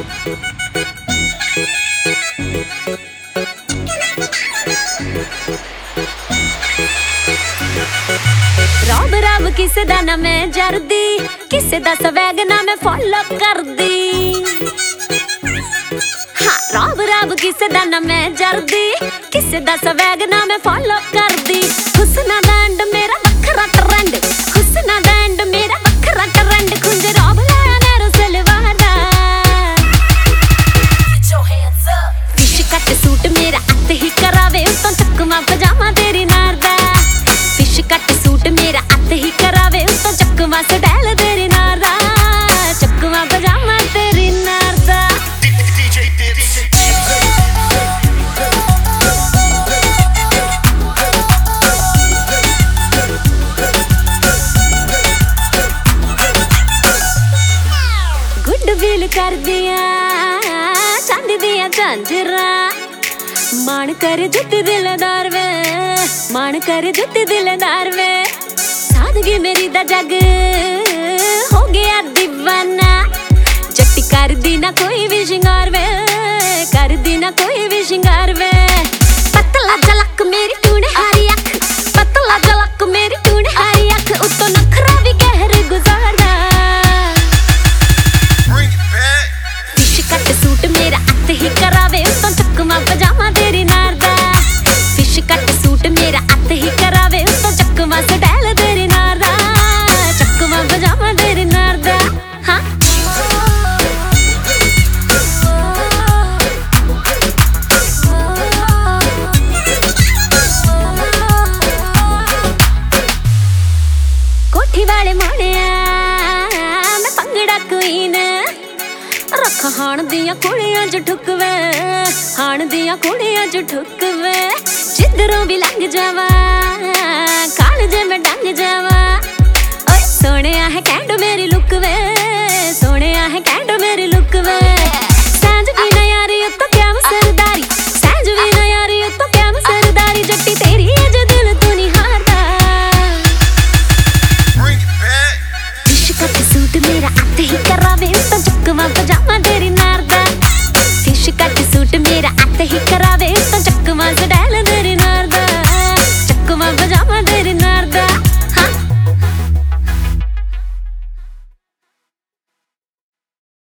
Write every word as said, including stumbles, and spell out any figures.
रब रब किसे दा ना मैं जरदी, किसे दा स्वैग ना मैं फॉलो करदी। हाँ रब रब किसे दा ना मैं जरदी, किसे दा स्वैग ना मैं फॉलो करदी। हुस्ना दा एंड मेरा वखरा ट्रेंड, हुस्ना दा एंड मेरा वखरा ट्रेंड। खुंज रब लाया नैरो सलवार दा, फिश कट सूट मेरा अत ही करावे, उत्तों चकमा पजामा तेरी नार दा। फिश कट सूट मेरा अत ही करावे, उत्तों चकमा सडैल तेरी नार दा। चकमा पजामा तेरी नार दा। गुड बिल कर दिया चांदी दिया झांझरा, मान कर जुत्ती दिलदार वे, मान कर जुत्ती दिलदार वे। सादगी मेरी दा जग हो गया दीवाना, जट्टी कर दी ना कोई भी शिंगार वे, कर दी ना कोई भी शिंगार वे। पतला झलक मेरी तूने हारी अख, पतला झलक मेरी तूने हारी अख। उत्तों नखरा भी कहर गुजारदा, फिश कट सूट मेरा अत ही करावे, उत्तों चकमा पजामा तेरी नार दा। फिश कट सूट मेरा अत ही करावे, उत्तों चकमा सडैल तेरी नार दा। चकमा पजामा तेरी नार दा। हाँ कोठी वाले मोड़िया मैं भंगड़ा क्वीन, रख हाण दियां कुड़ियां च ठुकवे, हाण दियां कुड़ियां च ठुकवे। जिधरों भी लंघ जावा कालजे में डंग जावा। ओए सोहणिया है कैंडो मेरी लुक वे, सोहणिया है कैंडो मेरी लुक वे। सांझ भी ना यारी उत्तों क्या सरदारी, सांझ भी ना यारी उत्तों क्या सरदारी। जट्टी तेरी है जो दिल तू नहीं हारदा। फिश कट सूट मेरा अत ही करावे, उत्तों चकमा पजामा तेरी नार दा। फिश कट सूट मेरा